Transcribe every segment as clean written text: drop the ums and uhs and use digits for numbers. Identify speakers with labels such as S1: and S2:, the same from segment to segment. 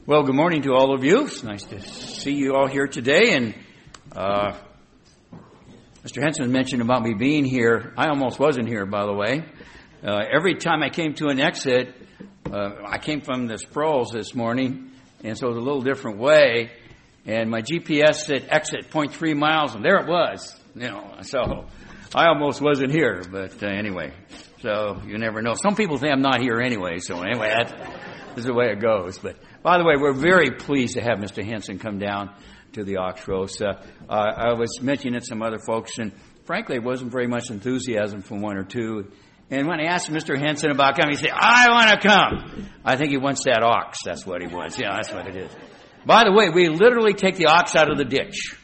S1: Well, good morning to all of you. It's nice to see you all here today. And Mr. Henson mentioned about me being here. I almost wasn't here, by the way. Every time I came to an exit, I came from the Sproles this morning, and so it was a little different way. And my GPS said exit 0.3 miles, and there it was. So I almost wasn't here. But anyway, so you never know. Some people think I'm not here anyway. So anyway, this is the way it goes. But by the way, we're very pleased to have Mr. Henson come down to the Oxros. I was mentioning it to some other folks, and frankly, there wasn't very much enthusiasm from one or two. And when I asked Mr. Henson about coming, he said, I want to come. I think he wants that ox. That's what he wants. Yeah, that's what it is. By the way, we literally take the ox out of the ditch,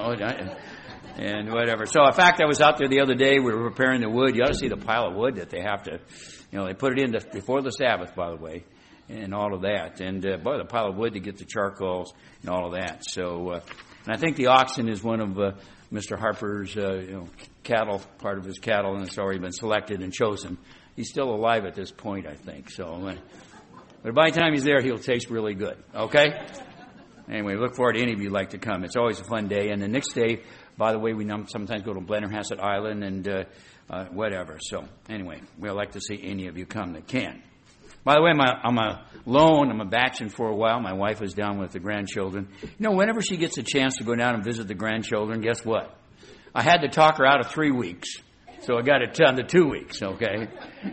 S1: and whatever. So, in fact, I was out there the other day. We were preparing the wood. You ought to see the pile of wood that they have to, they put it in before the Sabbath, by the way. And all of that. And, boy, the pile of wood to get the charcoals and all of that. So, and I think the oxen is one of Mr. Harper's, cattle, part of his cattle, and it's already been selected and chosen. He's still alive at this point, I think. So, but by the time he's there, he'll taste really good. Okay? Anyway, look forward to any of you like to come. It's always a fun day. And the next day, by the way, we sometimes go to Blennerhassett Island and whatever. So, anyway, we'd like to see any of you come that can. By the way, I'm alone. I'm a bachelor for a while. My wife is down with the grandchildren. Whenever she gets a chance to go down and visit the grandchildren, guess what? I had to talk her out of 3 weeks. So I got it down to 2 weeks, okay?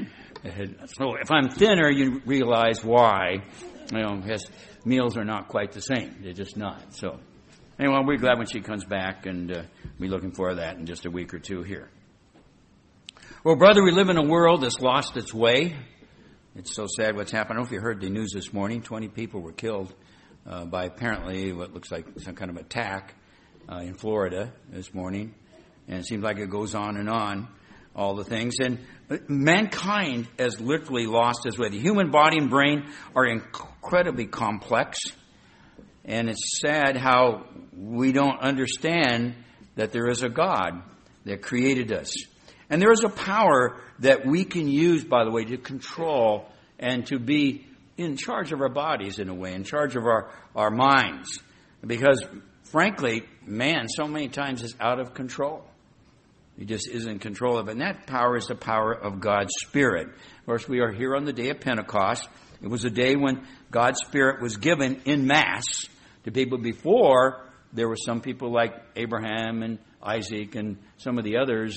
S1: So if I'm thinner, you realize why. Because meals are not quite the same. They're just not. So anyway, we're glad when she comes back, and we're looking for that in just a week or two here. Well, brother, we live in a world that's lost its way. It's so sad what's happened. I don't know if you heard the news this morning. 20 people were killed by apparently what looks like some kind of attack in Florida this morning. And it seems like it goes on, all the things. And mankind has literally lost its way. The human body and brain are incredibly complex. And it's sad how we don't understand that there is a God that created us. And there is a power that we can use, by the way, to control and to be in charge of our bodies in a way, in charge of our minds. Because, frankly, man so many times is out of control. He just isn't in control of it. And that power is the power of God's Spirit. Of course, we are here on the day of Pentecost. It was a day when God's Spirit was given in mass to people. Before, there were some people like Abraham and Isaac and some of the others,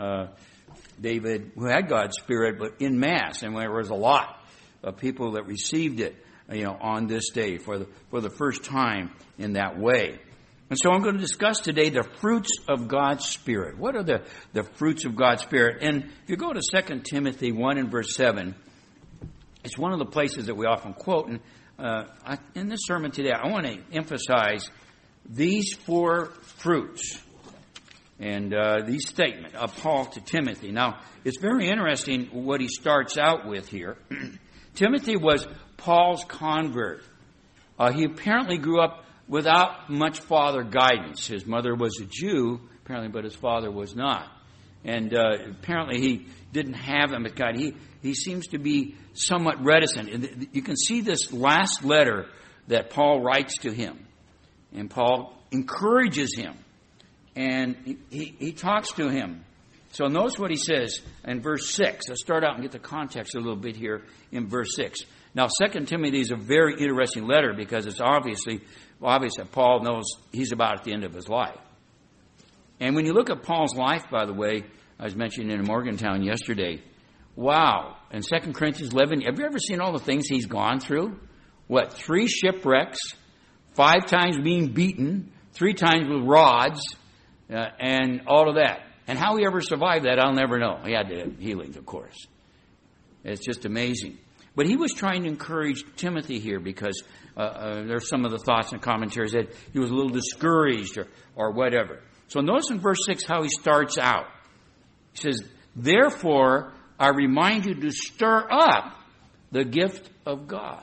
S1: David, who had God's Spirit, but in mass. And there was a lot of people that received it, on this day for the first time in that way. And so I'm going to discuss today the fruits of God's Spirit. What are the fruits of God's Spirit? And if you go to 2 Timothy 1 and verse 7, it's one of the places that we often quote. And in this sermon today, I want to emphasize these 4 fruits. And these statements of Paul to Timothy. Now, it's very interesting what he starts out with here. Timothy was Paul's convert. He apparently grew up without much father guidance. His mother was a Jew, apparently, but his father was not. And apparently he didn't have him as God. He seems to be somewhat reticent. And you can see this last letter that Paul writes to him. And Paul encourages him. And he talks to him. So notice what he says in verse 6. Let's start out and get the context a little bit here in verse 6. Now, 2 Timothy is a very interesting letter because it's obvious that Paul knows he's about at the end of his life. And when you look at Paul's life, by the way, I was mentioning in Morgantown yesterday, wow. In 2 Corinthians 11, have you ever seen all the things he's gone through? 3 shipwrecks, 5 times being beaten, 3 times with rods, and all of that. And how he ever survived that, I'll never know. He had the healings, of course. It's just amazing. But he was trying to encourage Timothy here because there's some of the thoughts and commentaries that he was a little discouraged or whatever. So notice in verse 6 how he starts out. He says, therefore, I remind you to stir up the gift of God.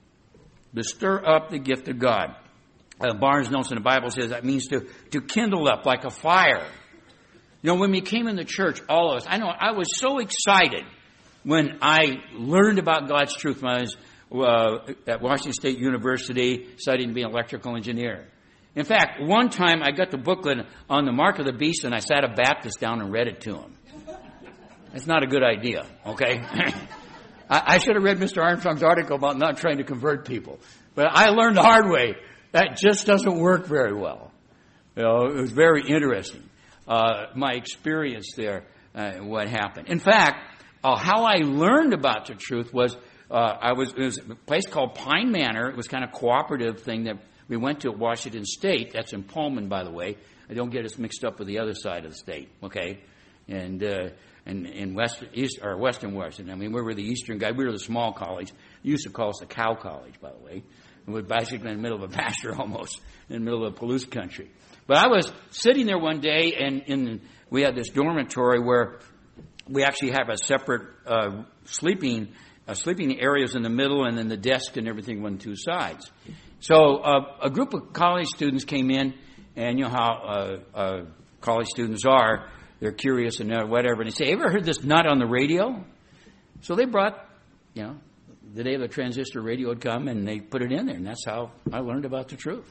S1: To stir up the gift of God. Barnes notes in the Bible says that means to kindle up like a fire. When we came in the church, all of us, I was so excited when I learned about God's truth, when I was at Washington State University studying to be an electrical engineer. In fact, one time I got the booklet on the mark of the beast and I sat a Baptist down and read it to him. That's not a good idea, okay? I should have read Mr. Armstrong's article about not trying to convert people. But I learned the hard way. That just doesn't work very well. It was very interesting, my experience there, what happened. In fact, how I learned about the truth was, it was a place called Pine Manor. It was kind of cooperative thing that we went to at Washington State. That's in Pullman, by the way. I don't get us mixed up with the other side of the state, okay? And in Western Washington. I mean, we were the eastern guy. We were the small college. They used to call us the cow college, by the way. We were basically in the middle of a pasture almost, in the middle of Palouse country. But I was sitting there one day, and we had this dormitory where we actually have a separate sleeping areas in the middle, and then the desk and everything on two sides. So a group of college students came in, and you know how college students are. They're curious and whatever. And they say, ever heard this nut on the radio? So they brought, the day of the transistor radio had come, and they put it in there. And that's how I learned about the truth.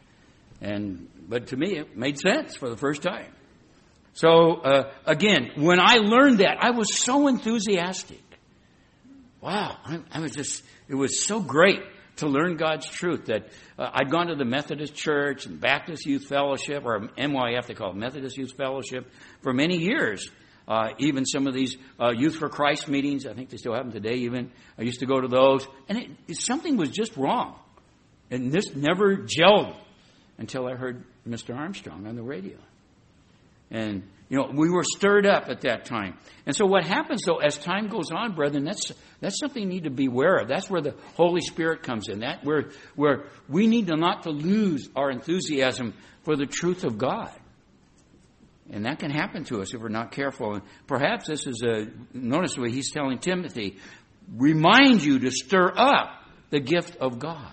S1: But to me, it made sense for the first time. So, again, when I learned that, I was so enthusiastic. Wow. It was so great to learn God's truth that I'd gone to the Methodist Church and Baptist Youth Fellowship, or MYF, they call it Methodist Youth Fellowship, for many years. Even some of these Youth for Christ meetings, I think they still have them today even. I used to go to those. And something was just wrong. And this never gelled until I heard Mr. Armstrong on the radio. And, we were stirred up at that time. And so what happens, though, as time goes on, brethren, that's something you need to be aware of. That's where the Holy Spirit comes in. Where we need not to lose our enthusiasm for the truth of God. And that can happen to us if we're not careful. And perhaps this is notice what he's telling Timothy, remind you to stir up the gift of God.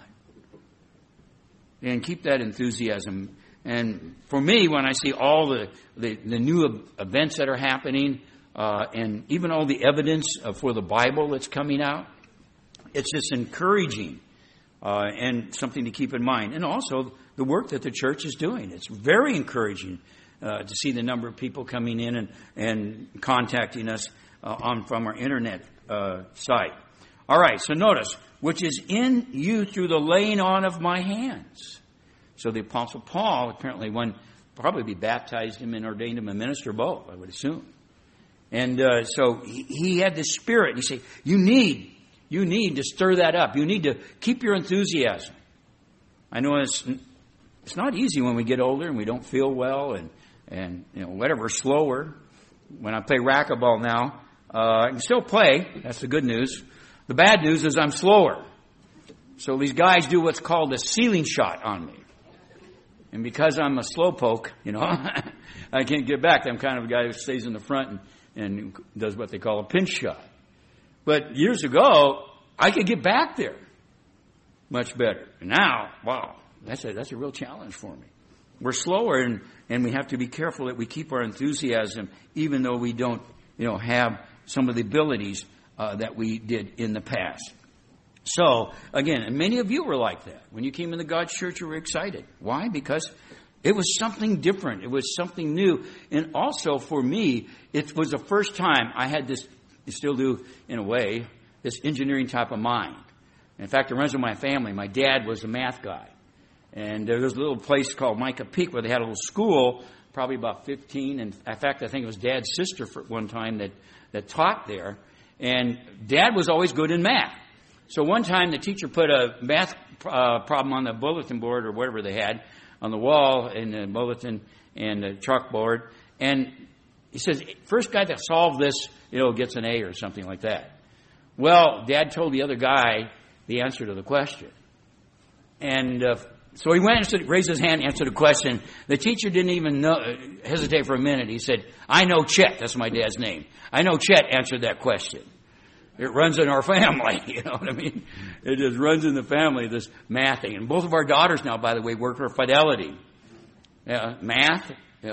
S1: And keep that enthusiasm. And for me, when I see all the new events that are happening, and even all the evidence for the Bible that's coming out, it's just encouraging and something to keep in mind. And also the work that the church is doing. It's very encouraging to see the number of people coming in and contacting us from our internet site. All right, so notice, which is in you through the laying on of my hands. So the Apostle Paul, apparently probably be baptized him and ordained him a minister both, I would assume. And so he had this spirit. And he said, you need to stir that up. You need to keep your enthusiasm. I know it's not easy when we get older and we don't feel well and whatever, slower. When I play racquetball now, I can still play. That's the good news. The bad news is I'm slower. So these guys do what's called a ceiling shot on me. And because I'm a slowpoke, I can't get back. I'm kind of a guy who stays in the front and does what they call a pinch shot. But years ago, I could get back there much better. And now, wow, that's a real challenge for me. We're slower, and we have to be careful that we keep our enthusiasm, even though we don't, have some of the abilities that we did in the past. So, again, and many of you were like that. When you came into God's church, you were excited. Why? Because it was something different. It was something new. And also, for me, it was the first time I had this, I still do in a way, this engineering type of mind. In fact, it runs in my family. My dad was a math guy. And there was a little place called Micah Peak where they had a little school, probably about 15. And in fact, I think it was Dad's sister for one time that taught there. And Dad was always good in math. So one time the teacher put a math problem on the bulletin board or whatever they had on the wall in the bulletin and the chalkboard. And he says, first guy that solved this, gets an A or something like that. Well, Dad told the other guy the answer to the question. And so he went and raised his hand and answered the question. The teacher didn't even hesitate for a minute. He said, I know Chet. That's my dad's name. I know Chet answered that question. It runs in our family, you know what I mean? It just runs in the family, this math thing. And both of our daughters now, by the way, work for Fidelity. Math,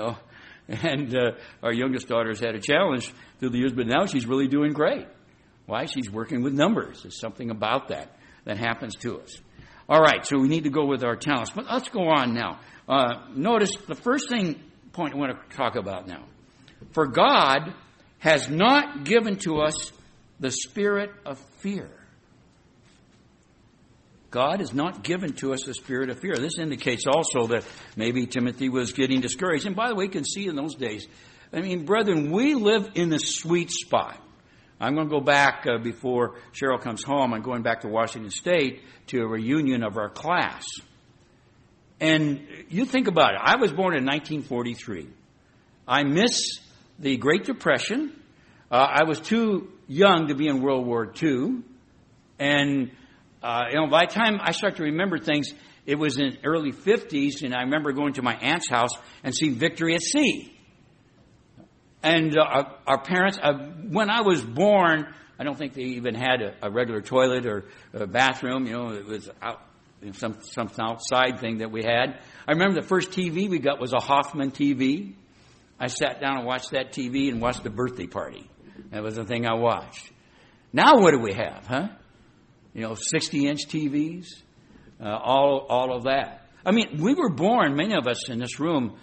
S1: and our youngest daughter's had a challenge through the years, but now she's really doing great. Why? She's working with numbers. There's something about that. that happens to us. All right, so we need to go with our talents. But let's go on now. Notice the first point I want to talk about now. For God has not given to us the spirit of fear. God has not given to us the spirit of fear. This indicates also that maybe Timothy was getting discouraged. And by the way, you can see in those days, I mean, brethren, we live in the sweet spot. I'm going to go back before Cheryl comes home. I'm going back to Washington State to a reunion of our class. And you think about it. I was born in 1943. I miss the Great Depression. I was too young to be in World War II. And by the time I start to remember things, it was in the early 50s, and I remember going to my aunt's house and seeing Victory at Sea. And our parents, when I was born, I don't think they even had a regular toilet or a bathroom. It was out, some outside thing that we had. I remember the first TV we got was a Hoffman TV. I sat down and watched that TV and watched the birthday party. That was the thing I watched. Now what do we have, huh? 60-inch TVs, all of that. I mean, we were born, many of us in this room,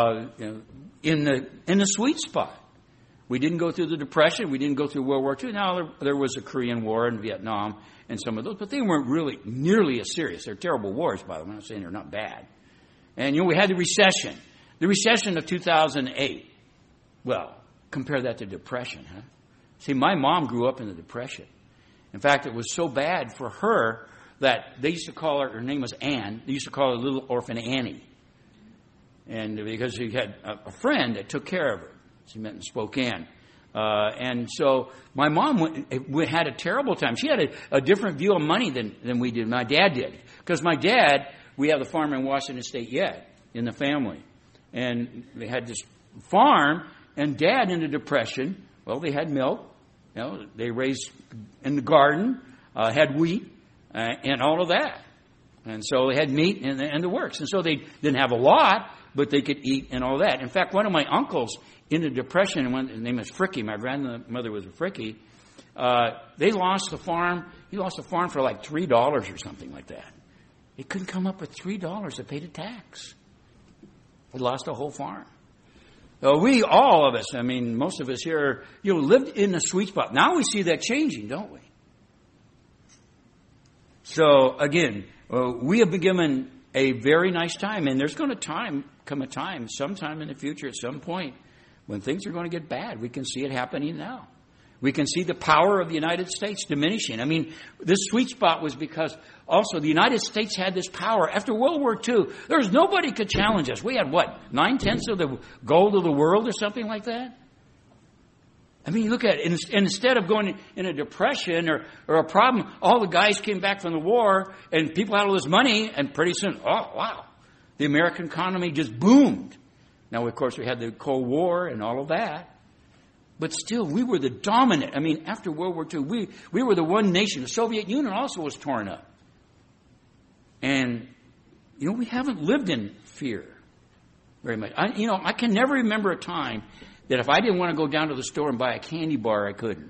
S1: in the sweet spot. We didn't go through the Depression. We didn't go through World War II. Now, there was a Korean War and Vietnam and some of those, but they weren't really nearly as serious. They're terrible wars, by the way. I'm not saying they're not bad. And, we had the recession of 2008. Well, compare that to Depression, huh? See, my mom grew up in the Depression. In fact, it was so bad for her that they used to call her name was Ann, they used to call her Little Orphan Annie. And because she had a friend that took care of her. She met in Spokane. And so my mom had a terrible time. She had a different view of money than we did, my dad did. Because my dad, we have the farm in Washington State yet in the family. And they had this farm, and Dad in the Depression, well, they had milk. They raised in the garden, had wheat, and all of that. And so they had meat and the works. And so they didn't have a lot, but they could eat and all that. In fact, one of my uncles in the Depression, his name is Fricky, my grandmother was a Fricky, they lost the farm. He lost the farm for like $3 or something like that. He couldn't come up with $3 to pay the tax. He lost the whole farm. We, all of us, most of us here, lived in a sweet spot. Now we see that changing, don't we? So, again, we have been given a very nice time, and there's going to come a time, sometime in the future, at some point, when things are going to get bad. We can see it happening now. We can see the power of the United States diminishing. This sweet spot was because also the United States had this power. After World War II, there was nobody could challenge us. We had, 9/10 of the gold of the world or something like that? Look at it. Instead of going in a depression or a problem, all the guys came back from the war and people had all this money, and pretty soon, oh, wow, the American economy just boomed. Now, of course, we had the Cold War and all of that. But still, we were the dominant. After World War II, we were the one nation. The Soviet Union also was torn up. And, we haven't lived in fear very much. I can never remember a time that if I didn't want to go down to the store and buy a candy bar, I couldn't.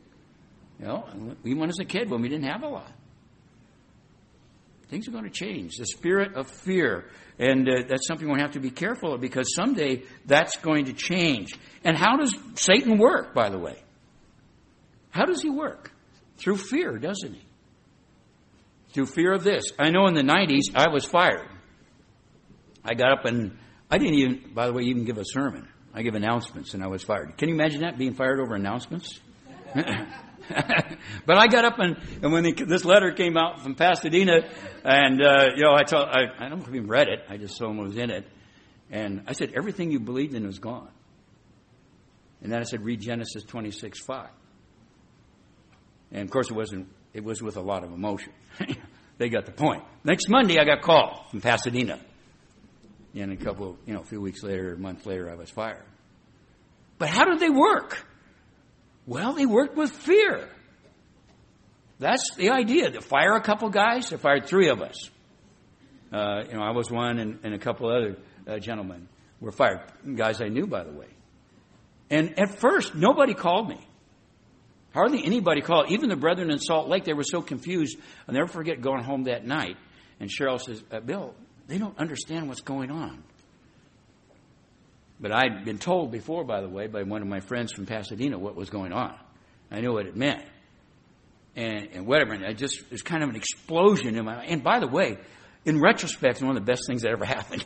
S1: Even as a kid when we didn't have a lot. Things are going to change. The spirit of fear. And that's something we're going to have to be careful of, because someday that's going to change. And how does Satan work, by the way? How does he work? Through fear, doesn't he? Through fear of this. I know in the 90s, I was fired. I got up and I didn't even, by the way, even give a sermon. I give announcements and I was fired. Can you imagine that, being fired over announcements? But I got up and when this letter came out from Pasadena, and I don't even read it. I just saw what was in it, and I said everything you believed in was gone. And then I said read Genesis 26:5. And of course it was with a lot of emotion. They got the point. Next Monday I got called from Pasadena, and a few weeks later, a month later, I was fired. But how did they work? Well, they worked with fear. That's the idea. To fire a couple guys, they fired 3 of us. I was one, and a couple other gentlemen were fired. Guys I knew, by the way. And at first, nobody called me. Hardly anybody called. Even the brethren in Salt Lake, they were so confused. I'll never forget going home that night. And Cheryl says, Bill, they don't understand what's going on. But I'd been told before, by the way, by one of my friends from Pasadena what was going on. I knew what it meant. And whatever. And it was kind of an explosion in my mind. And by the way, in retrospect, it's one of the best things that ever happened.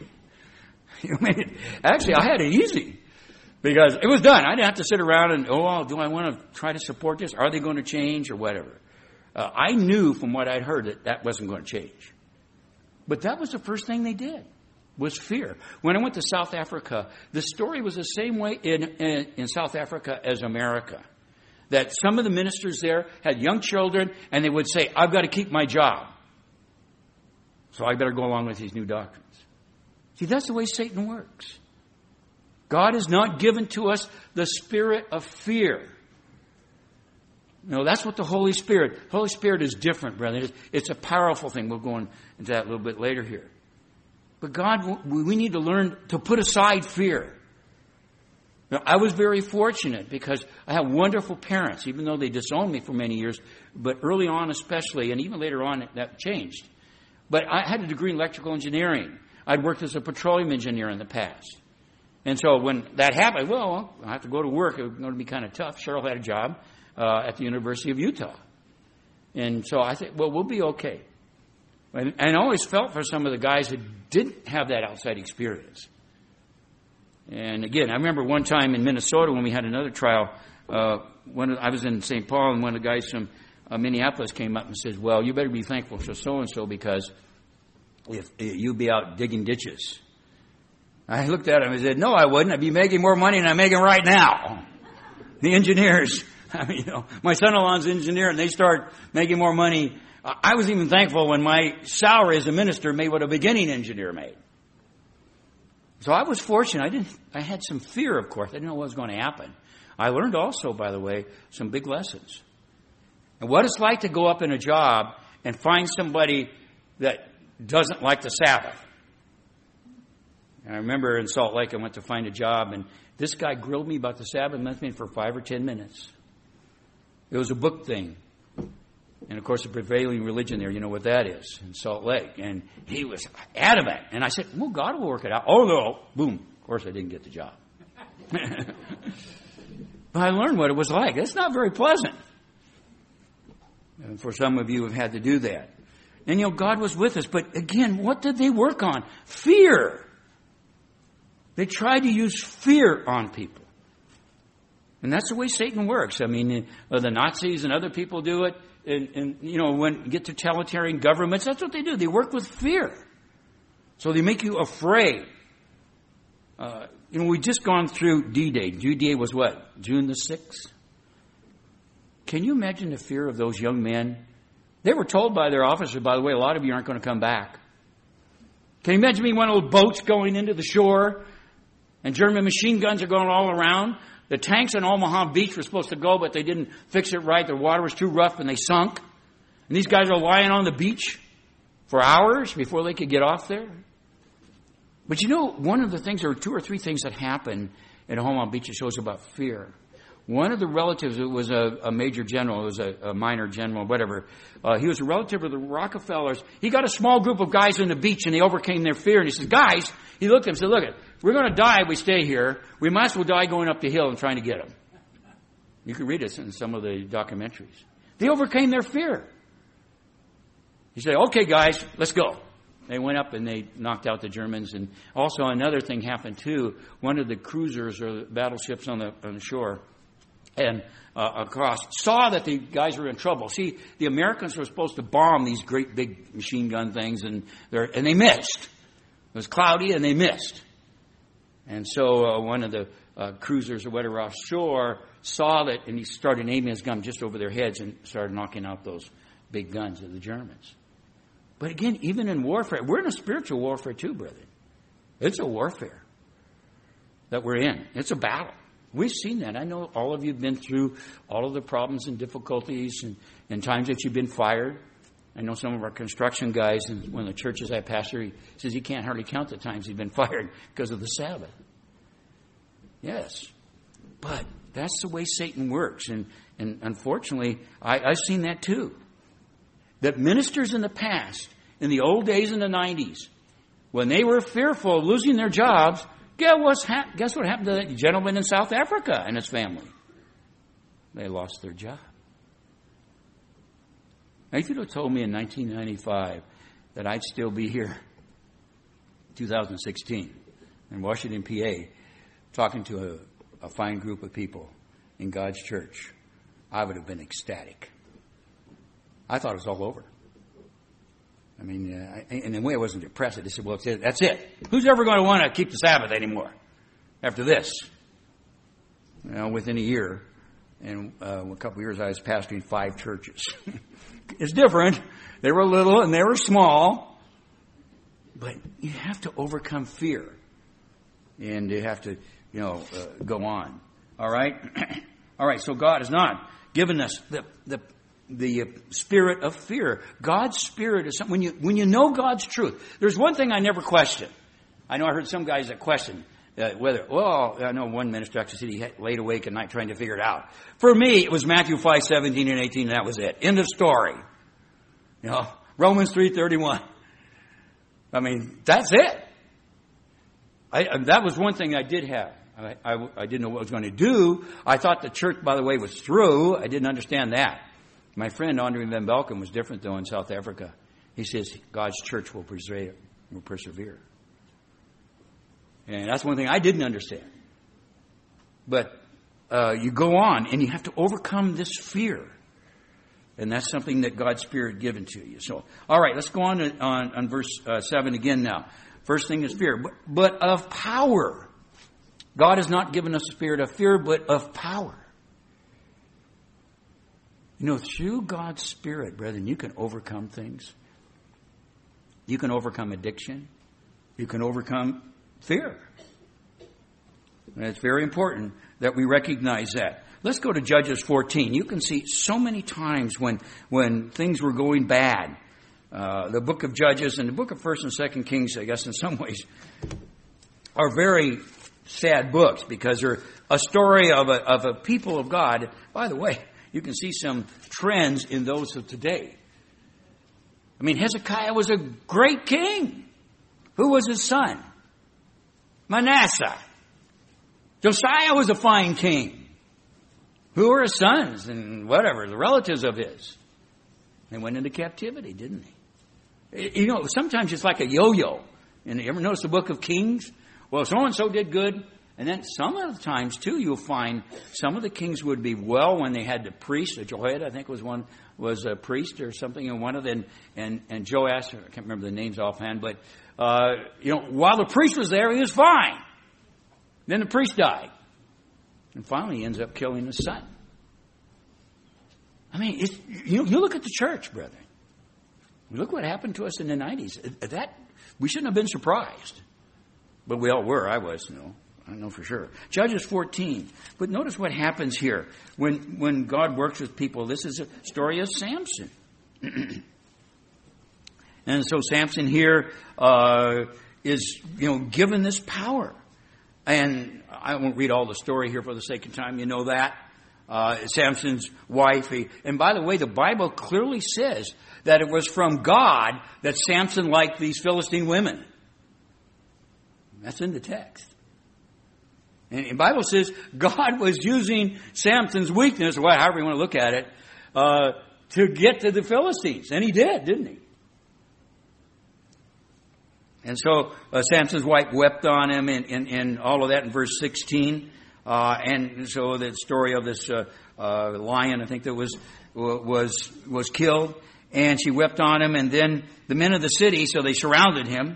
S1: Actually, I had it easy. Because it was done. I didn't have to sit around and, do I want to try to support this? Are they going to change or whatever? I knew from what I'd heard that wasn't going to change. But that was the first thing they did, was fear. When I went to South Africa, the story was the same way in South Africa as America. That some of the ministers there had young children, and they would say, I've got to keep my job. So I better go along with these new doctrines. See, that's the way Satan works. God has not given to us the spirit of fear. No, that's what the Holy Spirit is different, brother. It's a powerful thing. We'll go into that a little bit later here. But God, we need to learn to put aside fear. Now, I was very fortunate because I have wonderful parents, even though they disowned me for many years, but early on especially, and even later on that changed. But I had a degree in electrical engineering. I'd worked as a petroleum engineer in the past. And so when that happened, I have to go to work. It was going to be kind of tough. Cheryl had a job at the University of Utah. And so I thought, we'll be okay. And I always felt for some of the guys that didn't have that outside experience. And again, I remember one time in Minnesota when we had another trial, I was in St. Paul, and one of the guys from Minneapolis came up and says, well, you better be thankful for so-and-so because if you'd be out digging ditches. I looked at him and said, no, I wouldn't. I'd be making more money than I'm making right now. The engineers, my son-in-law's an engineer, and they start making more money. I was even thankful when my salary as a minister made what a beginning engineer made. So I was fortunate. I had some fear, of course. I didn't know what was going to happen. I learned also, by the way, some big lessons. And what it's like to go up in a job and find somebody that doesn't like the Sabbath. And I remember in Salt Lake, I went to find a job, and this guy grilled me about the Sabbath for 5 or 10 minutes. It was a book thing. And, of course, the prevailing religion there, you know what that is, in Salt Lake. And he was adamant. And I said, well, God will work it out. Oh, no. Boom. Of course, I didn't get the job. But I learned what it was like. It's not very pleasant. And for some of you have had to do that. And, God was with us. But, again, what did they work on? Fear. They tried to use fear on people. And that's the way Satan works. The Nazis and other people do it. And when you get totalitarian governments, that's what they do. They work with fear. So they make you afraid. We've just gone through D-Day. D-Day was what? June the 6th? Can you imagine the fear of those young men? They were told by their officer, by the way, a lot of you aren't going to come back. Can you imagine me one of those boats going into the shore and German machine guns are going all around? The tanks on Omaha Beach were supposed to go, but they didn't fix it right. The water was too rough and they sunk. And these guys are lying on the beach for hours before they could get off there. But one of the things, there are 2 or 3 things that happen at Omaha Beach that shows about fear. One of the relatives, it was a major general, it was a minor general, whatever. He was a relative of the Rockefellers. He got a small group of guys on the beach and they overcame their fear. And he says, guys, he looked at them and said, look, we're going to die if we stay here. We might as well die going up the hill and trying to get them. You can read this in some of the documentaries. They overcame their fear. He said, okay, guys, let's go. They went up and they knocked out the Germans. And also another thing happened too. One of the cruisers or the battleships on the shore and across saw that the guys were in trouble. See, the Americans were supposed to bomb these great big machine gun things, and they missed. It was cloudy, and they missed. And so one of the cruisers or whatever offshore saw that, and he started aiming his gun just over their heads and started knocking out those big guns of the Germans. But again, even in warfare, we're in a spiritual warfare too, brethren. It's a warfare that we're in. It's a battle. We've seen that. I know all of you have been through all of the problems and difficulties and times that you've been fired. I know some of our construction guys, and one of the churches I pastor, he says he can't hardly count the times he's been fired because of the Sabbath. Yes. But That's the way Satan works. And unfortunately, I've seen that too. That ministers in the past, in the old days in the 90s, when they were fearful of losing their jobs, guess what happened to that gentleman in South Africa and his family? They lost their job. Now, if you'd have told me in 1995 that I'd still be here, 2016, in Washington, PA, talking to a fine group of people in God's church, I would have been ecstatic. I thought it was all over. I mean, in a way I wasn't depressed. I said, well, that's it. Who's ever going to want to keep the Sabbath anymore after this? Within a year, and a couple of years, I was pastoring 5 churches. It's different. They were little and they were small. But you have to overcome fear. And you have to, go on. All right? All right, so God has not given us the spirit of fear. God's spirit is something. When you know God's truth, there's one thing I never question. I know I heard some guys that question whether. Well, I know one minister actually said he laid awake at night trying to figure it out. For me, it was Matthew 5:17 and 18, and that was it. End of story. Romans 3:31. I mean, that's it. That was one thing I did have. I didn't know what I was going to do. I thought the church, by the way, was through. I didn't understand that. My friend Andre Van Belken was different, though, in South Africa. He says God's church will persevere. And that's one thing I didn't understand. But you go on, and you have to overcome this fear. And that's something that God's Spirit given to you. So, all right, let's go on verse 7 again now. First thing is fear, but of power. God has not given us a spirit of fear, but of power. Through God's Spirit, brethren, you can overcome things. You can overcome addiction. You can overcome fear. And it's very important that we recognize that. Let's go to Judges 14. You can see so many times when things were going bad. The book of Judges and the book of 1st and 2nd Kings, I guess in some ways, are very sad books because they're a story of a people of God. By the way, you can see some trends in those of today. I mean, Hezekiah was a great king. Who was his son? Manasseh. Josiah was a fine king. Who were his sons and whatever, the relatives of his? They went into captivity, didn't they? Sometimes it's like a yo-yo. And you ever notice the book of Kings? Well, so-and-so did good. And then some of the times, too, you'll find some of the kings would be well when they had the priest. Jehoiada, I think, was a priest or something. And one of them, and Joash, I can't remember the names offhand. But, while the priest was there, he was fine. Then the priest died. And finally, he ends up killing his son. I mean, you look at the church, brethren. Look what happened to us in the 90s. We shouldn't have been surprised. But we all were. I was, I know for sure. Judges 14. But notice what happens here. When God works with people, this is a story of Samson. And so Samson here is, given this power. And I won't read all the story here for the sake of time. You know that. Samson's wife. And by the way, the Bible clearly says that it was from God that Samson liked these Philistine women. That's in the text. And the Bible says God was using Samson's weakness, or however you want to look at it, to get to the Philistines. And he did, didn't he? And so Samson's wife wept on him and all of that in verse 16. And so the story of this lion, I think that was killed. And she wept on him. And then the men of the city, so they surrounded him.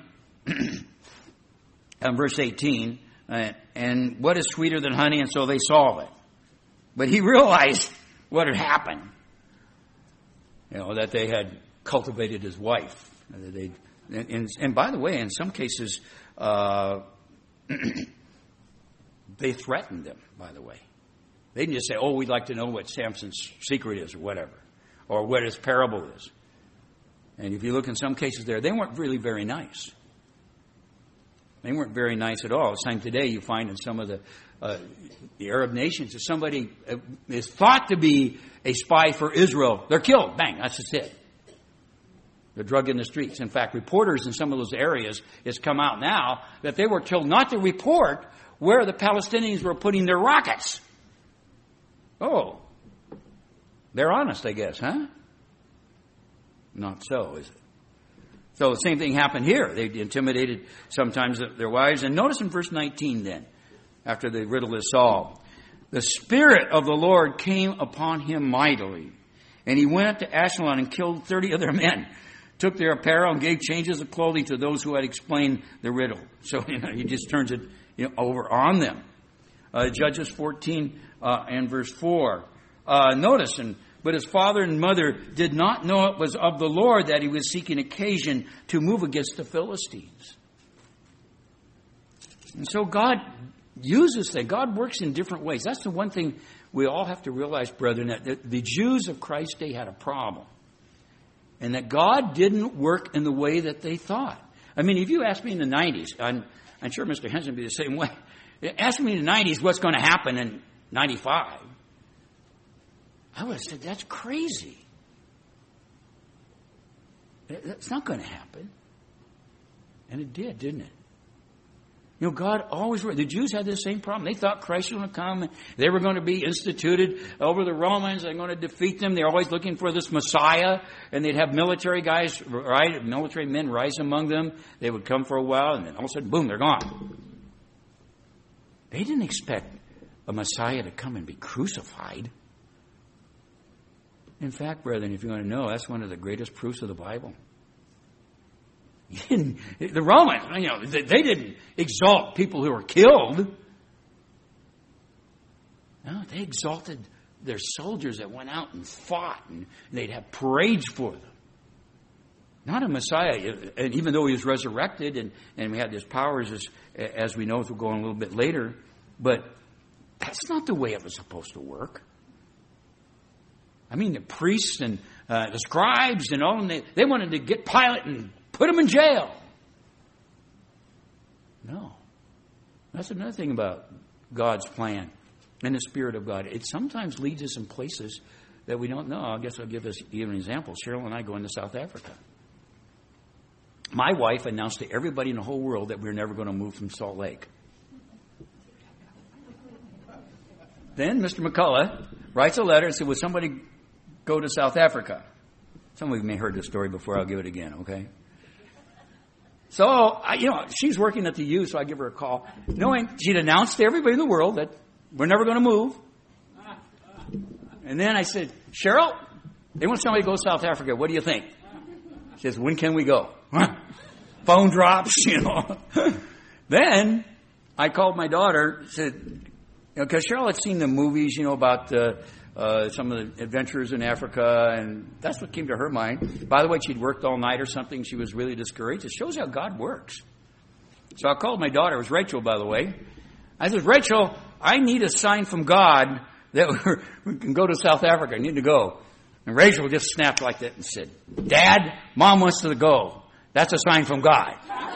S1: Verse 18. And what is sweeter than honey? And so they saw it. But he realized what had happened. That they had cultivated his wife. And by the way, in some cases, they threatened them, by the way. They didn't just say, we'd like to know what Samson's secret is or whatever, or what his parable is. And if you look in some cases there, they weren't really very nice. They weren't very nice at all. Same today, you find in some of the Arab nations, if somebody is thought to be a spy for Israel, they're killed. Bang, that's just it. They're drugged in the streets. In fact, reporters in some of those areas, it's come out now that they were told not to report where the Palestinians were putting their rockets. Oh, they're honest, I guess, huh? Not so, is it? So the same thing happened here. They intimidated sometimes their wives. And notice in verse 19 then, after the riddle is solved, the Spirit of the Lord came upon him mightily. And he went up to Ashkelon and killed 30 of their men, took their apparel and gave changes of clothing to those who had explained the riddle. So he just turns it over on them. Judges 14 and verse 4. Notice, but his father and mother did not know it was of the Lord that he was seeking occasion to move against the Philistines. And so God uses that. God works in different ways. That's the one thing we all have to realize, brethren, that the Jews of Christ's day had a problem. And that God didn't work in the way that they thought. I mean, if you asked me in the 90s, I'm sure Mr. Henson would be the same way. Ask me in the 90s what's going to happen in 95. I would have said, that's crazy. That's not going to happen. And it did, didn't it? God always worked. The Jews had the same problem. They thought Christ was going to come. And they were going to be instituted over the Romans. They're going to defeat them. They're always looking for this Messiah. And they'd have military guys, right? Military men rise among them. They would come for a while. And then all of a sudden, boom, they're gone. They didn't expect a Messiah to come and be crucified. In fact, brethren, if you want to know, that's one of the greatest proofs of the Bible. The Romans, they didn't exalt people who were killed. No, they exalted their soldiers that went out and fought, and they'd have parades for them. Not a Messiah, and even though he was resurrected, and we had his powers as we know, as we'll go on a little bit later, but that's not the way it was supposed to work. I mean, the priests and the scribes and all, and they wanted to get Pilate and put him in jail. No. That's another thing about God's plan and the Spirit of God. It sometimes leads us in places that we don't know. I guess I'll give you an example. Cheryl and I going to South Africa. My wife announced to everybody in the whole world that we were never going to move from Salt Lake. Then Mr. McCullough writes a letter and said, would somebody go to South Africa? Some of you may have heard this story before. I'll give it again, okay? So, she's working at the U, so I give her a call, knowing she'd announced to everybody in the world that we're never going to move. And then I said, Cheryl, they want somebody to go to South Africa. What do you think? She says, when can we go? Phone drops, Then I called my daughter, said, because Cheryl had seen the movies, about some of the adventures in Africa, and that's what came to her mind. By the way, she'd worked all night or something. She was really discouraged. It shows how God works. So I called my daughter. It was Rachel, by the way. I said, Rachel, I need a sign from God that we can go to South Africa. I need to go. And Rachel just snapped like that and said, Dad, Mom wants to go. That's a sign from God.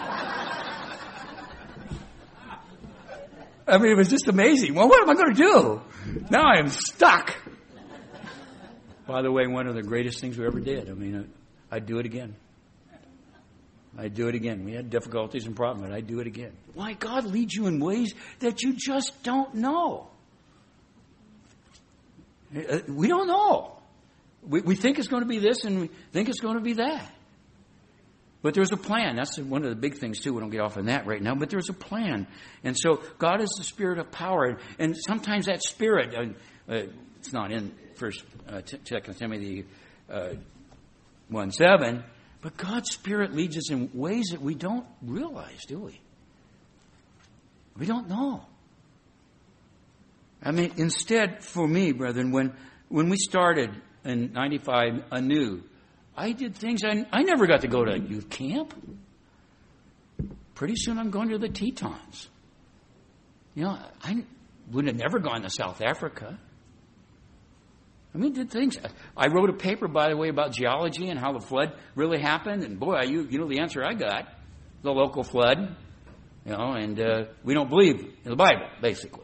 S1: I mean, it was just amazing. Well, what am I going to do? Now I'm stuck. By the way, one of the greatest things we ever did. I mean, I'd do it again. I'd do it again. We had difficulties and problems, but I'd do it again. Why? God leads you in ways that you just don't know. We don't know. We think it's going to be this and we think it's going to be that. But there's a plan. That's one of the big things, too. We don't get off on that right now. But there's a plan. And so God is the Spirit of power. And sometimes that Spirit, it's not in 2 Timothy 1:7, but God's Spirit leads us in ways that we don't realize, do we? We don't know. I mean, instead, for me, brethren, when we started in 95 anew, I did things. I never got to go to youth camp. Pretty soon I'm going to the Tetons. I would have never gone to South Africa. I mean, did things. I wrote a paper, by the way, about geology and how the flood really happened. And boy, you know the answer I got. The local flood. and we don't believe in the Bible, basically.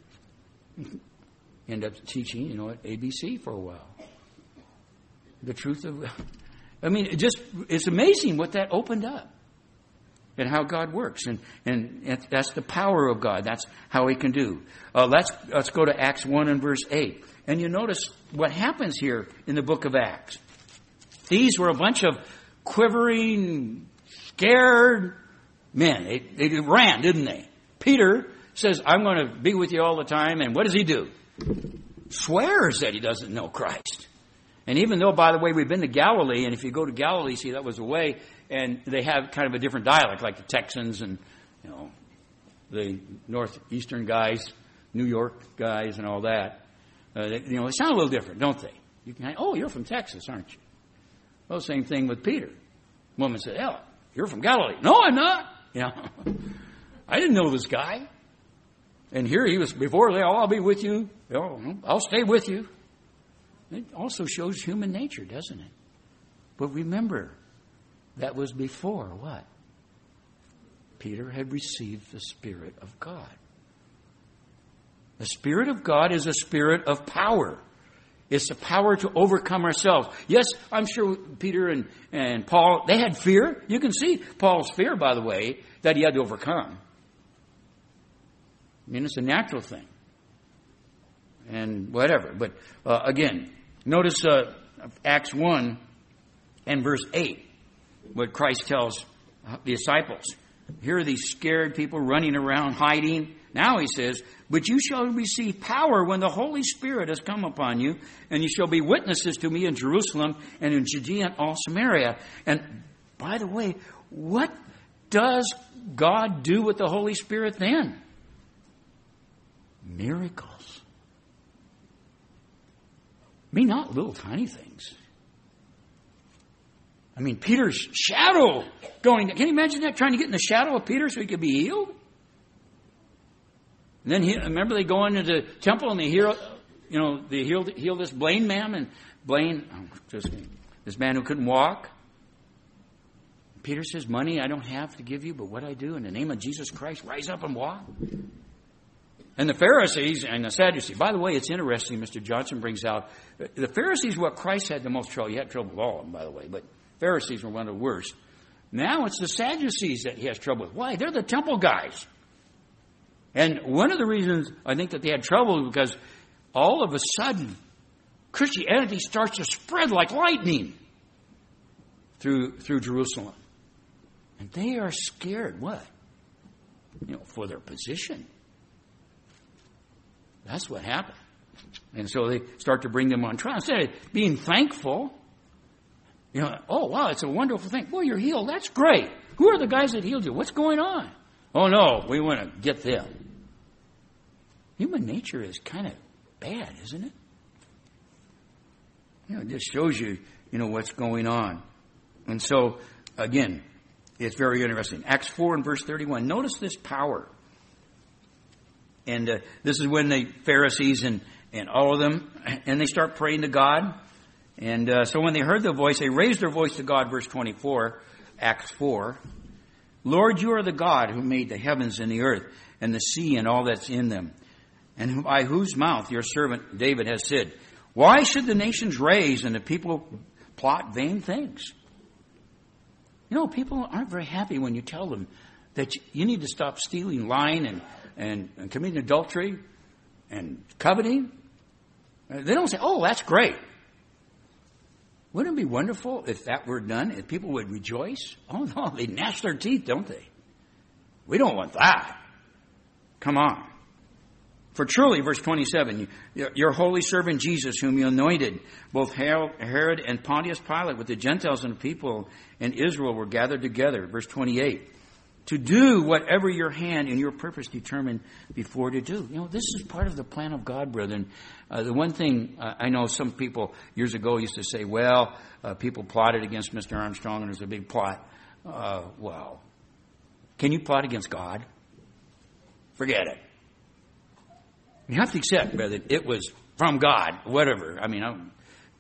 S1: End up teaching, at ABC for a while. The truth of, it's amazing what that opened up. And how God works. And that's the power of God. That's how He can do. Let's go to Acts 1 and verse 8. And you notice what happens here in the book of Acts. These were a bunch of quivering, scared men. They ran, didn't they? Peter says, I'm going to be with you all the time. And what does he do? Swears that he doesn't know Christ. And even though, by the way, we've been to Galilee, and if you go to Galilee, see, that was the way, and they have kind of a different dialect, like the Texans and, the northeastern guys, New York guys and all that. They sound a little different, don't they? You can, you're from Texas, aren't you? Well, same thing with Peter. Woman said, you're from Galilee. No, I'm not. I didn't know this guy. And here he was before, I'll be with you. I'll stay with you. It also shows human nature, doesn't it? But remember, that was before what? Peter had received the Spirit of God. The Spirit of God is a spirit of power. It's the power to overcome ourselves. Yes, I'm sure Peter and Paul, they had fear. You can see Paul's fear, by the way, that he had to overcome. It's a natural thing. And whatever. But again, notice Acts 1 and verse 8. What Christ tells the disciples. Here are these scared people running around, hiding. Now he says, but you shall receive power when the Holy Spirit has come upon you, and you shall be witnesses to me in Jerusalem and in Judea and all Samaria. And by the way, what does God do with the Holy Spirit then? Miracles. Not little tiny things. Peter's shadow going. Can you imagine that? Trying to get in the shadow of Peter so he could be healed? And then remember they go into the temple and they hear, they heal this blind man, and this man who couldn't walk. Peter says, money I don't have to give you, but what I do in the name of Jesus Christ, rise up and walk. And the Pharisees and the Sadducees, by the way, it's interesting, Mr. Johnson brings out, the Pharisees were what Christ had the most trouble. He had trouble with all of them, by the way, but Pharisees were one of the worst. Now it's the Sadducees that he has trouble with. Why? They're the temple guys. And one of the reasons I think that they had trouble is because all of a sudden, Christianity starts to spread like lightning through Jerusalem. And they are scared. What? For their position. That's what happened. And so they start to bring them on trial. Instead of being thankful, oh, wow, it's a wonderful thing. Well, you're healed. That's great. Who are the guys that healed you? What's going on? Oh, no, we want to get them. Human nature is kind of bad, isn't it? It just shows you, what's going on. And so, again, it's very interesting. Acts 4 and verse 31. Notice this power. And this is when the Pharisees and all of them, and they start praying to God. And so when they heard the voice, they raised their voice to God, verse 24, Acts 4. Lord, you are the God who made the heavens and the earth and the sea and all that's in them, and by whose mouth your servant David has said, why should the nations rage and the people plot vain things? People aren't very happy when you tell them that you need to stop stealing, lying, and committing adultery and coveting. They don't say, oh, that's great. Wouldn't it be wonderful if that were done, if people would rejoice? Oh, no, they gnash their teeth, don't they? We don't want that. Come on. For truly, verse 27, your holy servant Jesus, whom you anointed, both Herod and Pontius Pilate with the Gentiles and the people in Israel were gathered together. Verse 28, to do whatever your hand and your purpose determined before to do. This is part of the plan of God, brethren. The one thing I know some people years ago used to say, people plotted against Mr. Armstrong and there's a big plot. Well, can you plot against God? Forget it. You have to accept, brother, it was from God, whatever. I don't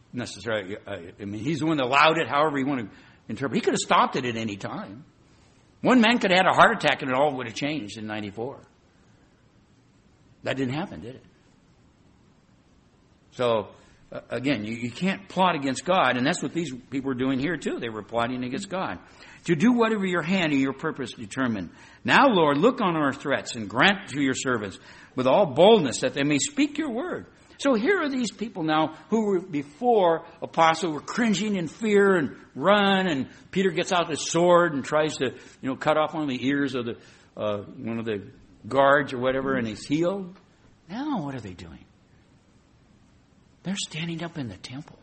S1: necessarily, he's the one that allowed it, however you want to interpret. He could have stopped it at any time. One man could have had a heart attack and it all would have changed in 94. That didn't happen, did it? So, again, you can't plot against God, and that's what these people were doing here too. They were plotting against God. To do whatever your hand and your purpose determine. Now, Lord, look on our threats and grant to your servants with all boldness that they may speak your word. So here are these people now who were before apostle were cringing in fear and run, and Peter gets out his sword and tries to, cut off one of the ears of the one of the guards or whatever, and he's healed. Now what are they doing? They're standing up in the temple.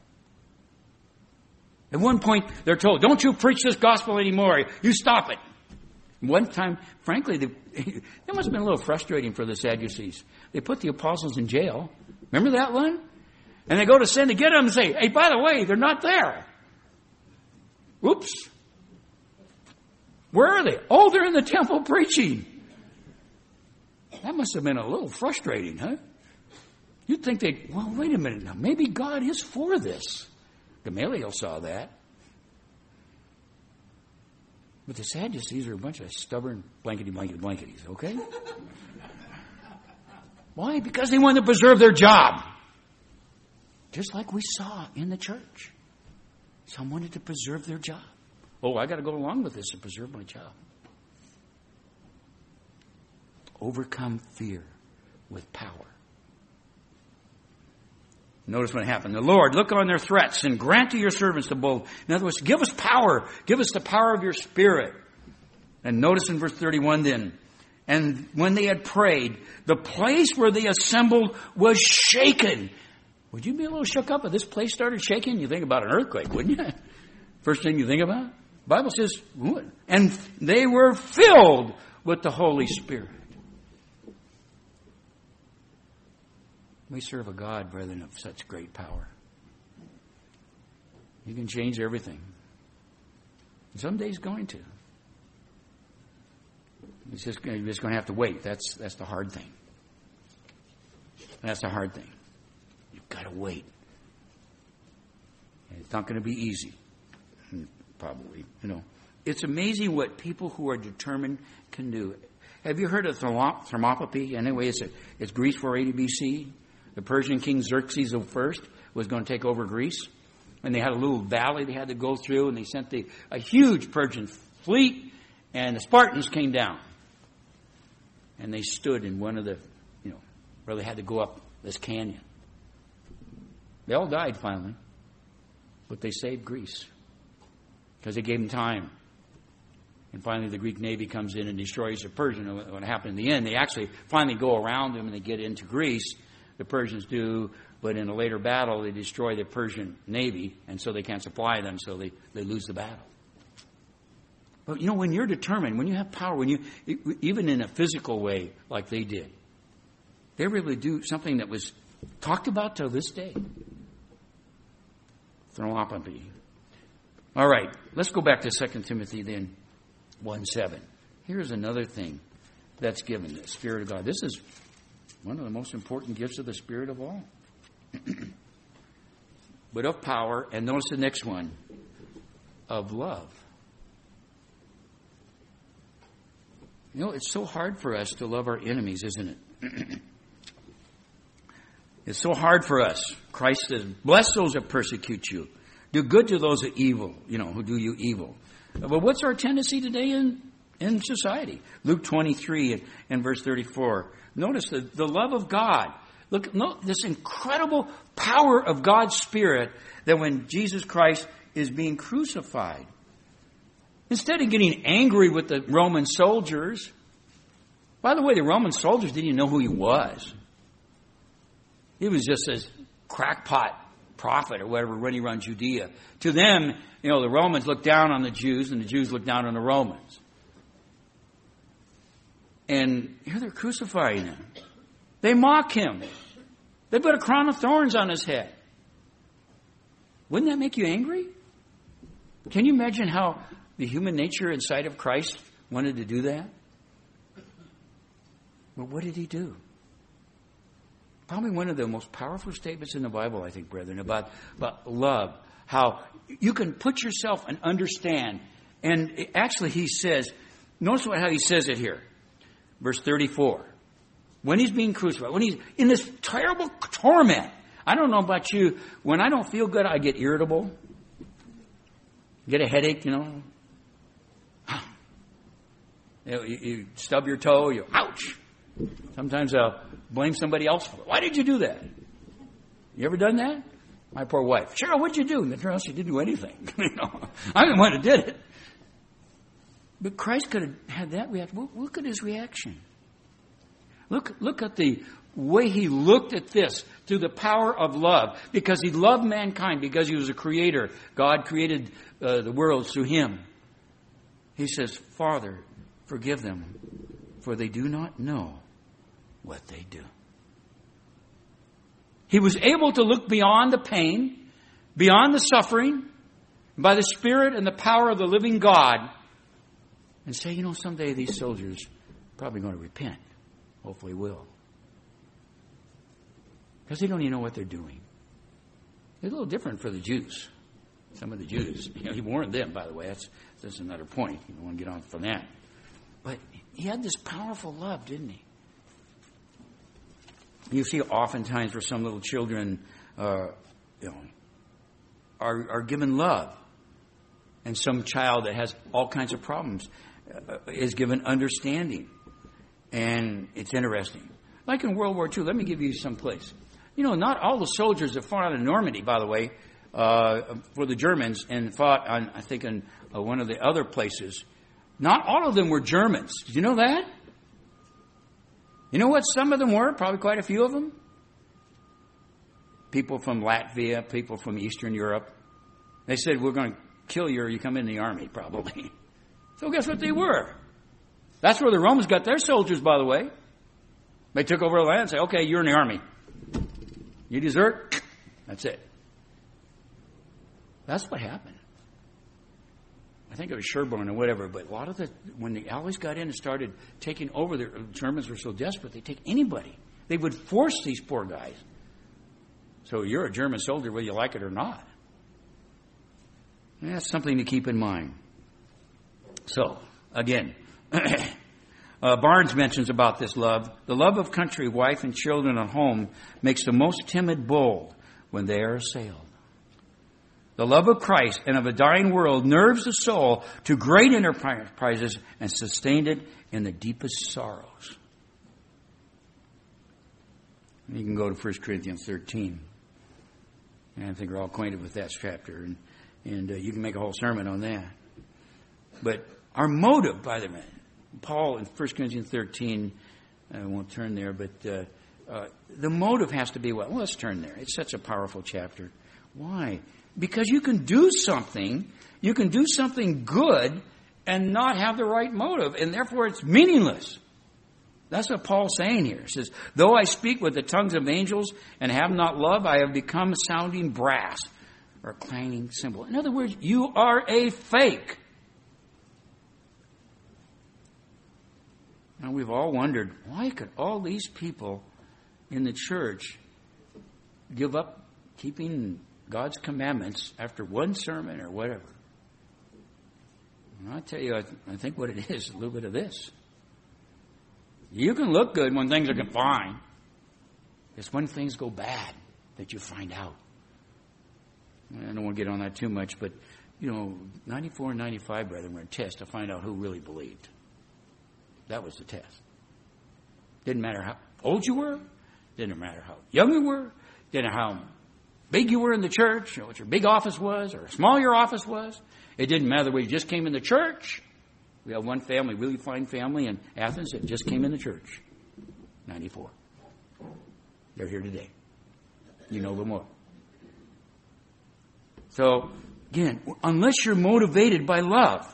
S1: At one point, they're told, don't you preach this gospel anymore. You stop it. One time, frankly, that must have been a little frustrating for the Sadducees. They put the apostles in jail. Remember that one? And they go to sin to get them and say, hey, by the way, they're not there. Oops. Where are they? Oh, they're in the temple preaching. That must have been a little frustrating, huh? You'd think wait a minute now. Maybe God is for this. Gamaliel saw that. But the Sadducees are a bunch of stubborn blanketies, okay? Why? Because they wanted to preserve their job. Just like we saw in the church. Some wanted to preserve their job. Oh, I got to go along with this to preserve my job. Overcome fear with power. Notice what happened. The Lord, look on their threats and grant to your servants the bold. In other words, give us power. Give us the power of your Spirit. And notice in verse 31 then. And when they had prayed, the place where they assembled was shaken. Would you be a little shook up if this place started shaking? You think about an earthquake, wouldn't you? First thing you think about? The Bible says, and they were filled with the Holy Spirit. We serve a God, brethren, of such great power. He can change everything. And someday He's going to. He's just going to have to wait. That's the hard thing. That's the hard thing. You've got to wait. And it's not going to be easy. Probably, It's amazing what people who are determined can do. Have you heard of Thermopylae? Anyway, it's Greece 480 BC. The Persian king Xerxes I was going to take over Greece. And they had a little valley they had to go through. And they sent a huge Persian fleet. And the Spartans came down. And they stood in one of the, where they had to go up this canyon. They all died finally. But they saved Greece. Because they gave them time. And finally the Greek Navy comes in and destroys the Persian. What happened in the end, they actually finally go around them and they get into Greece. The Persians do, but in a later battle, they destroy the Persian Navy, and so they can't supply them, so they lose the battle. But, when you're determined, when you have power, even in a physical way, like they did, they really do something that was talked about till this day. Thermopylae. All right, let's go back to 2 Timothy then, 1:7. Here's another thing that's given, the Spirit of God. This is one of the most important gifts of the Spirit of all. But of power, and notice the next one, of love. It's so hard for us to love our enemies, isn't it? It's so hard for us. Christ says, bless those that persecute you. Do good to those that evil, who do you evil. But what's our tendency today in society? Luke 23 and verse 34. Notice the love of God. Look, this incredible power of God's Spirit that when Jesus Christ is being crucified, instead of getting angry with the Roman soldiers, by the way, the Roman soldiers didn't even know who he was. He was just this crackpot prophet or whatever running around Judea. To them, the Romans looked down on the Jews and the Jews looked down on the Romans. And here they're crucifying him. They mock him. They put a crown of thorns on his head. Wouldn't that make you angry? Can you imagine how the human nature inside of Christ wanted to do that? But what did he do? Probably one of the most powerful statements in the Bible, I think, brethren, about love. How you can put yourself and understand. And actually he says, Notice how he says it here. Verse 34. When he's being crucified, when he's in this terrible torment. I don't know about you. When I don't feel good, I get irritable. Get a headache, You stub your toe, ouch. Sometimes I'll blame somebody else for it. Why did you do that? You ever done that? My poor wife. Cheryl, what'd you do? And it turns out she didn't do anything. I'm the one who did it. But Christ could have had that reaction. Look at his reaction. Look at the way he looked at this through the power of love. Because he loved mankind, because he was a creator. God created the world through him. He says, Father, forgive them, for they do not know what they do. He was able to look beyond the pain, beyond the suffering, by the Spirit and the power of the living God, and say, someday these soldiers are probably going to repent. Hopefully will. Because they don't even know what they're doing. It's a little different for the Jews. Some of the Jews. He warned them, by the way. That's another point. You don't want to get on from that. But he had this powerful love, didn't he? You see oftentimes where some little children are given love. And some child that has all kinds of problems is given understanding. And it's interesting. Like in World War II, let me give you some place. Not all the soldiers that fought in Normandy, by the way, for the Germans and fought on, I think, in one of the other places, not all of them were Germans. Did you know that? You know what some of them were? Probably quite a few of them. People from Latvia, people from Eastern Europe. They said, we're going to kill you or you come in the army, probably. So guess what they were? That's where the Romans got their soldiers, by the way. They took over the land and said, okay, you're in the army. You desert, that's it. That's what happened. I think it was Sherborne or whatever, but a lot of when the Allies got in and started taking over, the Germans were so desperate, they'd take anybody. They would force these poor guys. So you're a German soldier whether you like it or not. And that's something to keep in mind. So, again, Barnes mentions about this love. The love of country, wife, and children at home makes the most timid bold when they are assailed. The love of Christ and of a dying world nerves the soul to great enterprises and sustained it in the deepest sorrows. You can go to 1 Corinthians 13. And I think we're all acquainted with that chapter. And you can make a whole sermon on that. But our motive, by the way, Paul in 1 Corinthians 13, I won't turn there, but the motive has to be what? Well, let's turn there. It's such a powerful chapter. Why? Because you can do something good and not have the right motive, and therefore it's meaningless. That's what Paul's saying here. He says, though I speak with the tongues of angels and have not love, I have become sounding brass or a clanging cymbal. In other words, you are a fake. Now, we've all wondered, why could all these people in the church give up keeping God's commandments after one sermon or whatever? And I'll tell you, I think what it is a little bit of this. You can look good when things are fine. It's when things go bad that you find out. I don't want to get on that too much, but, 94 and 95, brethren, were a test to find out who really believed. That was the test. Didn't matter how old you were. Didn't matter how young you were. Didn't matter how big you were in the church, or what your big office was, or how small your office was. It didn't matter whether you just came in the church. We have one family, really fine family in Athens that just came in the church. 94. They're here today. You know them all. So, again, unless you're motivated by love,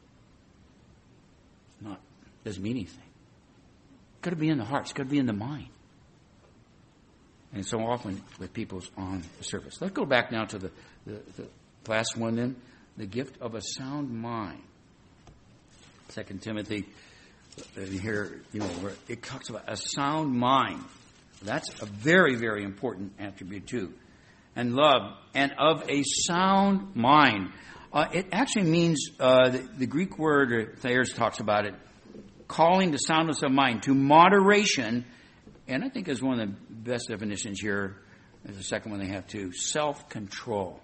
S1: doesn't mean anything. It's got to be in the heart. It's got to be in the mind. And so often with people's on the surface. Let's go back now to the last one then. The gift of a sound mind. 2 Timothy, here, where it talks about a sound mind. That's a very, very important attribute too. And love, and of a sound mind. It actually means, the Greek word, Thayers talks about it, calling to soundness of mind, to moderation, and I think is one of the best definitions here, there's the second one they have too, self-control.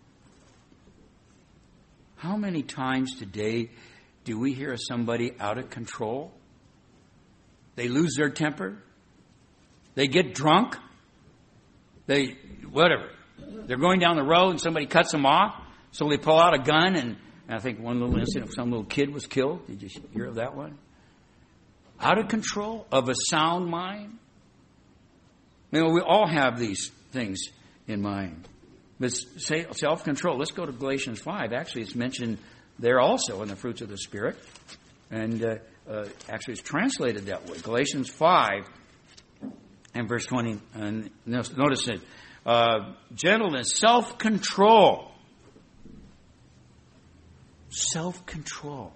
S1: How many times today do we hear of somebody out of control? They lose their temper. They get drunk. Whatever. They're going down the road and somebody cuts them off. So they pull out a gun, and I think one little incident, some little kid was killed. Did you hear of that one? Out of control, of a sound mind. You know, we all have these things in mind. But self-control. Let's go to Galatians 5. Actually, it's mentioned there also in the fruits of the Spirit. And actually, it's translated that way. Galatians 5 and verse 20. And notice it. Gentleness, self-control. Self-control.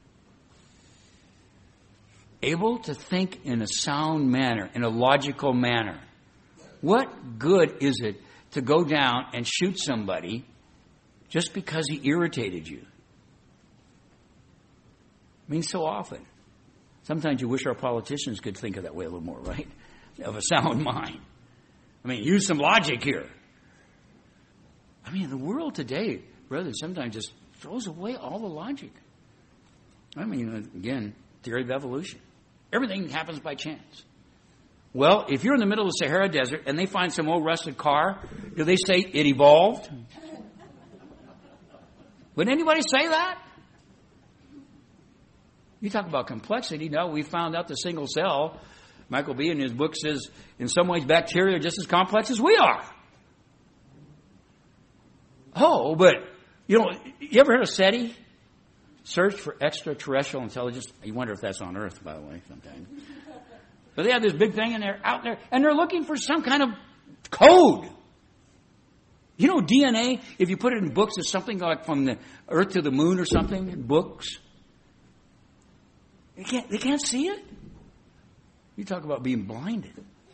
S1: Able to think in a sound manner, in a logical manner. What good is it to go down and shoot somebody just because he irritated you? I mean, so often. Sometimes you wish our politicians could think of that way a little more, right? Of a sound mind. I mean, use some logic here. I mean, the world today, brother, sometimes just throws away all the logic. I mean, again, theory of evolution. Everything happens by chance. Well, if you're in the middle of the Sahara Desert and they find some old rusted car, do they say it evolved? Would anybody say that? You talk about complexity. No, we found out the single cell. Michael B. in his book says, in some ways, bacteria are just as complex as we are. Oh, but, you ever heard of SETI? Search for Extraterrestrial Intelligence. You wonder if that's on Earth, by the way, sometimes. But they have this big thing, and they're out there, and they're looking for some kind of code. You know, DNA, if you put it in books, it's something like from the Earth to the moon or something, in books. They can't see it. You talk about being blinded.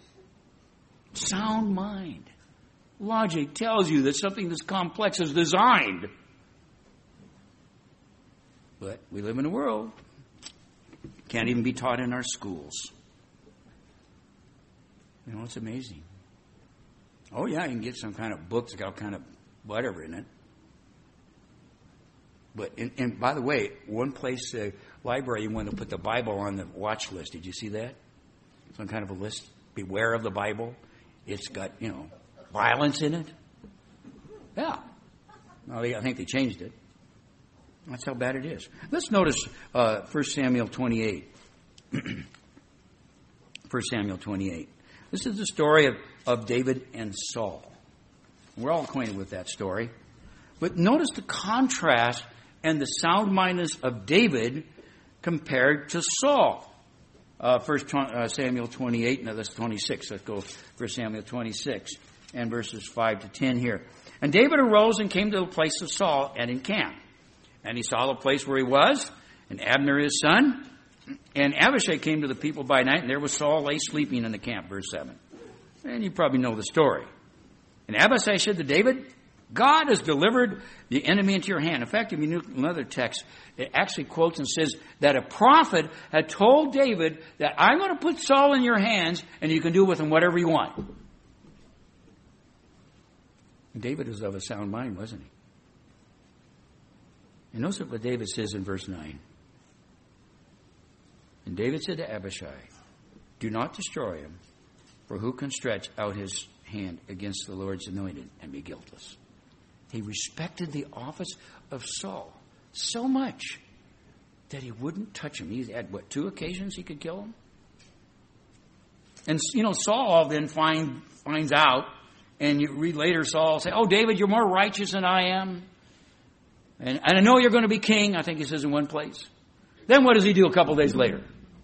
S1: Sound mind. Logic tells you that something that's complex is designed. But we live in a world. Can't even be taught in our schools. You know, it's amazing. Oh, yeah, you can get some kind of books, got all kind of whatever in it. But, and by the way, one place, library, you want to put the Bible on the watch list. Did you see that? Some kind of a list. Beware of the Bible. It's got, violence in it. Yeah. Well, I think they changed it. That's how bad it is. Let's notice 1 Samuel 28. 1 Samuel 28. This is the story of David and Saul. We're all acquainted with that story. But notice the contrast and the sound-mindedness of David compared to Saul. 1 Samuel 28, no, that's 26. Let's go 1 Samuel 26 and verses 5 to 10 here. And David arose and came to the place of Saul and encamped. And he saw the place where he was, and Abner his son. And Abishai came to the people by night, and there was Saul lay sleeping in the camp, verse 7. And you probably know the story. And Abishai said to David, God has delivered the enemy into your hand. In fact, if you knew another text, it actually quotes and says that a prophet had told David that I'm going to put Saul in your hands, and you can do with him whatever you want. And David was of a sound mind, wasn't he? And notice what David says in verse 9. And David said to Abishai, do not destroy him, for who can stretch out his hand against the Lord's anointed and be guiltless? He respected the office of Saul so much that he wouldn't touch him. He had, 2 occasions he could kill him? And, Saul then finds out, and you read later Saul say, oh, David, you're more righteous than I am. And I know you're going to be king, I think he says in one place. Then what does he do a couple days later?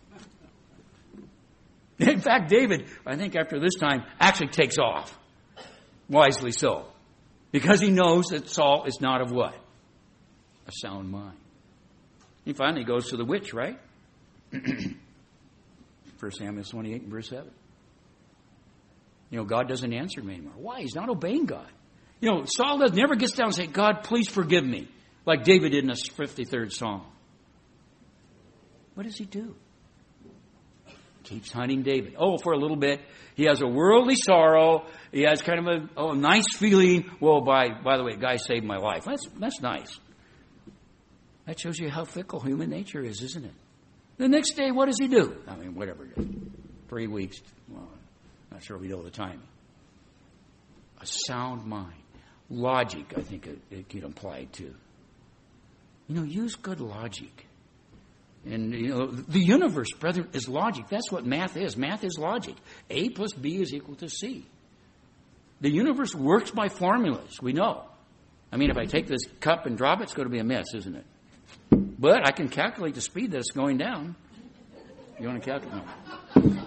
S1: In fact, David, I think after this time, actually takes off. Wisely so. Because he knows that Saul is not of what? A sound mind. He finally goes to the witch, right? 1 Samuel 28 and verse 7. God doesn't answer him anymore. Why? He's not obeying God. Saul never gets down and say, God, please forgive me. Like David did in the 53rd Psalm. What does he do? Keeps hunting David. Oh, for a little bit. He has a worldly sorrow. He has kind of a nice feeling. Well, by the way, a guy saved my life. That's nice. That shows you how fickle human nature is, isn't it? The next day, what does he do? I mean, whatever it is. 3 weeks. Well, not sure we know the time. A sound mind. Logic, I think it could apply to. Use good logic. And, the universe, brethren, is logic. That's what math is. Math is logic. A plus B is equal to C. The universe works by formulas. We know. I mean, if I take this cup and drop it, it's going to be a mess, isn't it? But I can calculate the speed that it's going down. You want to calculate? No.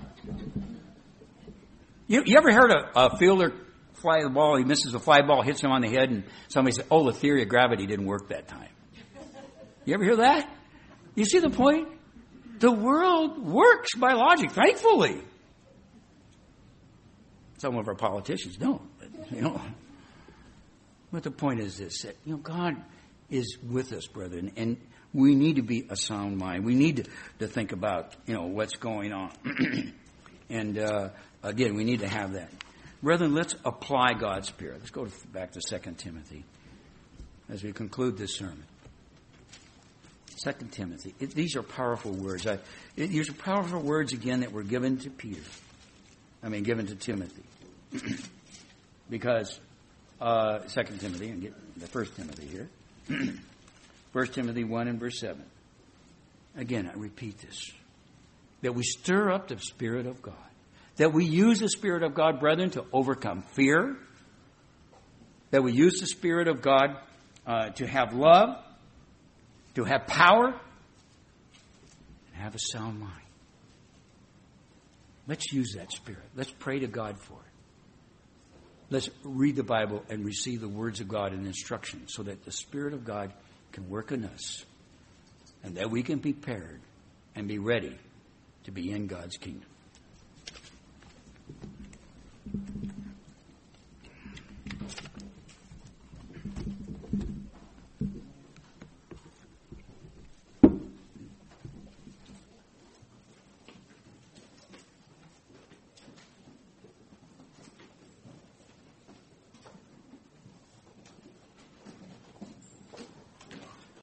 S1: You ever heard a fielder fly the ball, he misses a fly ball, hits him on the head, and somebody says, the theory of gravity didn't work that time. You ever hear that? You see the point? The world works by logic, thankfully. Some of our politicians don't, But the point is this, that, God is with us, brethren, and we need to be a sound mind. We need to think about, what's going on. And, again, we need to have that. Brethren, let's apply God's Spirit. Let's go back to 2 Timothy as we conclude this sermon. 2 Timothy. These are powerful words. These are powerful words, again, that were given to given to Timothy. Because 2 Timothy, and get the 1 Timothy here. 1 Timothy 1 and verse 7. Again, I repeat this. That we stir up the Spirit of God. That we use the Spirit of God, brethren, to overcome fear. That we use the Spirit of God to have love, to have power, and have a sound mind. Let's use that Spirit. Let's pray to God for it. Let's read the Bible and receive the words of God and instruction so that the Spirit of God can work in us and that we can be prepared and be ready to be in God's kingdom.